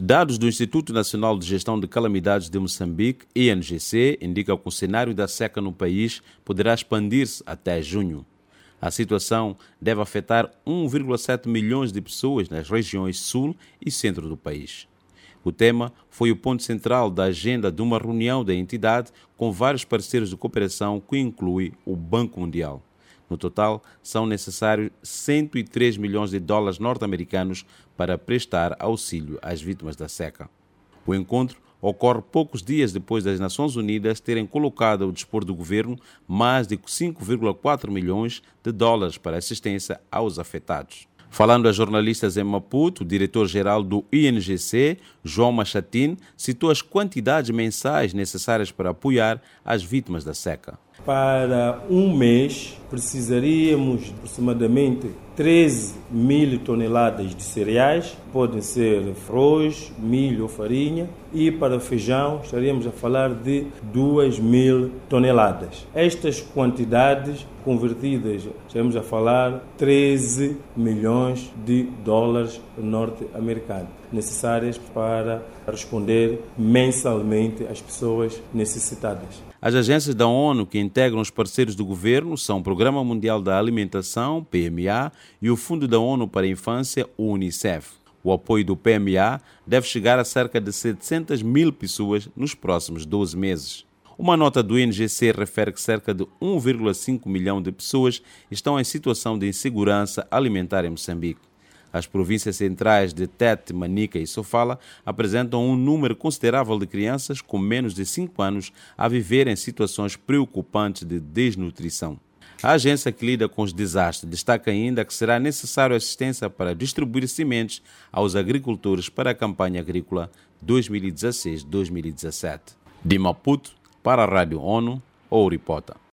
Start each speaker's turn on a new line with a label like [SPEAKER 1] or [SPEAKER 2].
[SPEAKER 1] Dados do Instituto Nacional de Gestão de Calamidades de Moçambique, INGC, indicam que o cenário da seca no país poderá expandir-se até junho. A situação deve afetar 1,7 milhões de pessoas nas regiões sul e centro do país. O tema foi o ponto central da agenda de uma reunião da entidade com vários parceiros de cooperação, que inclui o Banco Mundial. No total, são necessários 103 milhões de dólares norte-americanos para prestar auxílio às vítimas da seca. O encontro ocorre poucos dias depois das Nações Unidas terem colocado ao dispor do governo mais de 5,4 milhões de dólares para assistência aos afetados. Falando a jornalistas em Maputo, o diretor-geral do INGC, João Machatin, citou as quantidades mensais necessárias para apoiar as vítimas da seca.
[SPEAKER 2] Para um mês, precisaríamos de aproximadamente 13 mil toneladas de cereais, podem ser arroz, milho ou farinha, e para feijão estaríamos a falar de 2.000 toneladas. Estas quantidades convertidas, estamos a falar 13 milhões de dólares norte-americanos, necessárias para responder mensalmente às pessoas necessitadas.
[SPEAKER 1] As agências da ONU que integram os parceiros do governo são o Programa Mundial da Alimentação, PMA, e o Fundo da ONU para a Infância, o UNICEF. O apoio do PMA deve chegar a cerca de 700 mil pessoas nos próximos 12 meses. Uma nota do INGC refere que cerca de 1,5 milhão de pessoas estão em situação de insegurança alimentar em Moçambique. As províncias centrais de Tete, Manica e Sofala apresentam um número considerável de crianças com menos de 5 anos a viver em situações preocupantes de desnutrição. A agência que lida com os desastres destaca ainda que será necessário assistência para distribuir sementes aos agricultores para a campanha agrícola 2016-2017. De Maputo, para a Rádio ONU, Ouripota.